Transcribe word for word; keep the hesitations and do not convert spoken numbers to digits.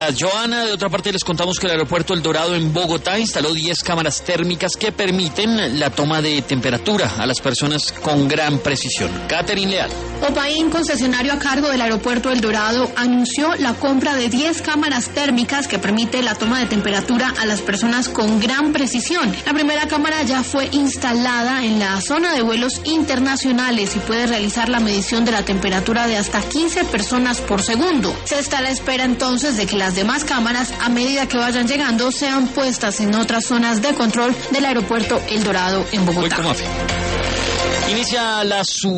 Joana, de otra parte les contamos que el aeropuerto El Dorado en Bogotá instaló diez cámaras térmicas que permiten la toma de temperatura a las personas con gran precisión. Catherine Leal. Opaín, concesionario a cargo del aeropuerto El Dorado, anunció la compra de diez cámaras térmicas que permite la toma de temperatura a las personas con gran precisión. La primera cámara ya fue instalada en la zona de vuelos internacionales y puede realizar la medición de la temperatura de hasta quince personas por segundo. Se está a la espera entonces de que las demás cámaras, a medida que vayan llegando, sean puestas en otras zonas de control del aeropuerto El Dorado en Bogotá. Inicia la su